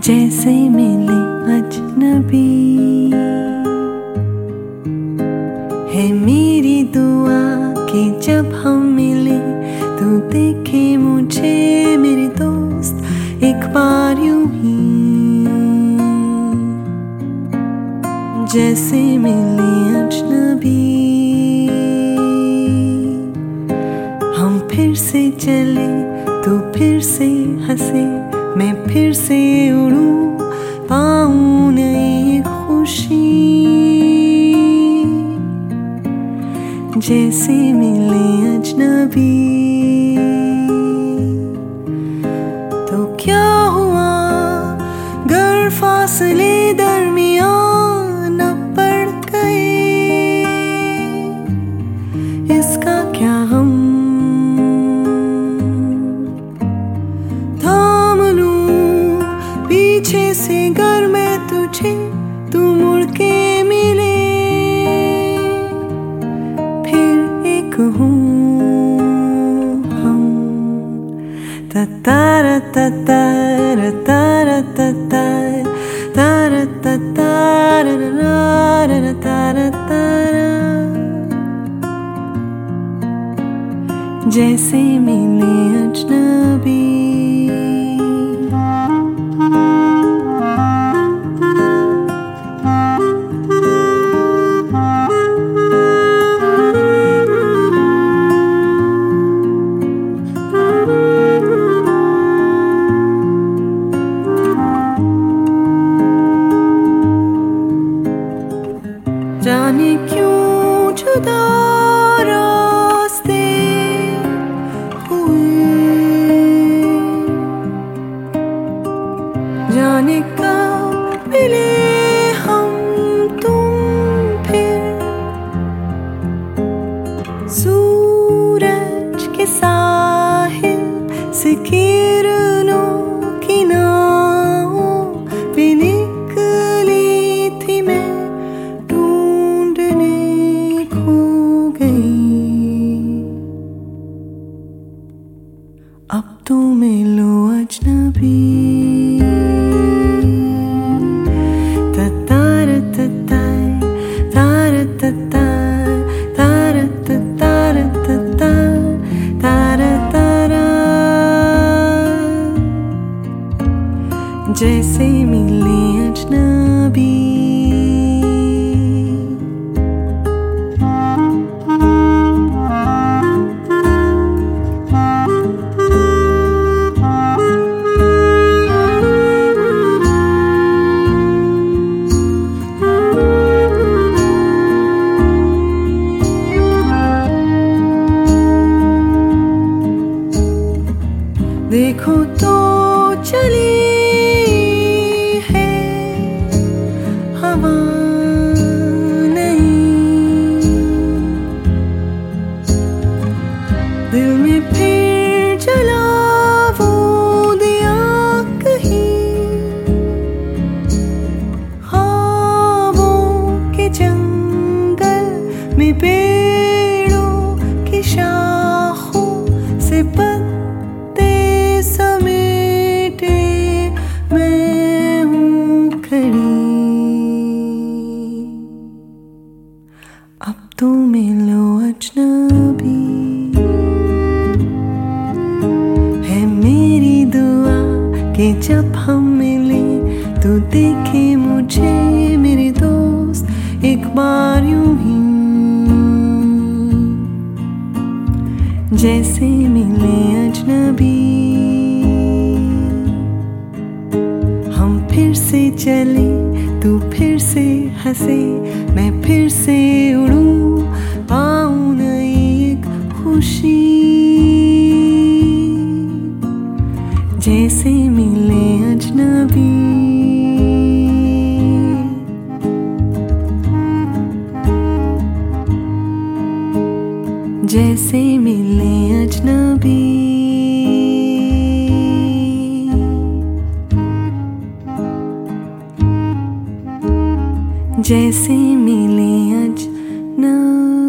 जैसे मिले अजनबी है मेरी दुआ कि जब हम मिले तो देखे मुझे मेरे दोस्त एक बार यूं ही जैसे मिले अजनबी। हम फिर से चले तो फिर से हंसे, मैं फिर से उड़ूं पाऊं नई खुशी। जैसे मिले अजनबी तो क्या हुआ गर फासले दरमियान न पड़ गए, इसका क्या गम पीछे से गर मैं तुझे तू मुड़ के मिले, फिर एक हूँ हम। तारा तारा तारा तारा तारा तारा तारा तारा। जैसे मिले अजनबी जाने क्यों जुदा रास्ते हुए, जाने कब मिले हम तुम फिर। सूरज के साहिल से किरणों की नावों पे निकली थी मैं, अब तो मिलो अजनबी। तारा तारा तारा तारा तारा तारा तारा। जैसे मिले अजनबी देखो तो चली है हवा नहीं, दिल में फिर जला वो दिया कहीं। ख्वाबों के जंगल में पेड़ों की शाखों से समेटे मैं हूँ खड़ी। अब तो मिलो अजनबी है मेरी दुआ कि जब हम मिले तो देखे मुझे मेरे दोस्त एक बार यूं ही जैसे मिले अजनबी। हम फिर से चले तू फिर से हंसे, मैं फिर से उड़ूं पाऊं नई एक खुशी। जैसे मिले अजनबी जैसे मिले अजनबी। जैसे मिले अजनबी।